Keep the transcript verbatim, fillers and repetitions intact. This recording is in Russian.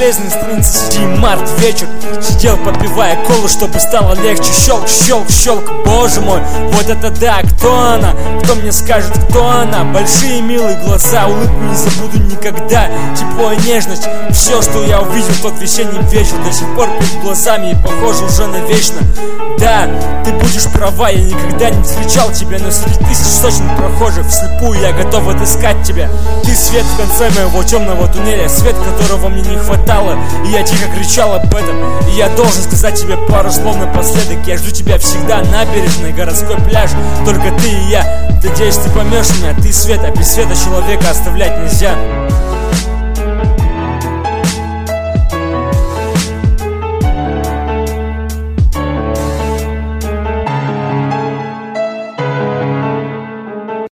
железной странице сиди, март вечер. Сидел, попивая колу, чтобы стало легче. Щелк, щелк, щелк, боже мой, вот это да, кто она? Кто мне скажет, кто она? Большие милые глаза, улыбку не забуду никогда. Тепло и нежность, все, что я увидел тот весенний вечер, до сих пор перед глазами и похоже уже навечно. Да, ты будешь права, я никогда не встречал тебя, но среди тысяч сотен прохожих вслепую я готов отыскать тебя. Ты свет в конце моего темного туннеля, свет, которого мне не хватало, и я тихо кричал об этом. И я должен сказать тебе пару слов напоследок. Я жду тебя всегда, набережной, городской пляж, только ты и я. Надеюсь, ты поймешь меня, ты свет, а без света человека оставлять нельзя.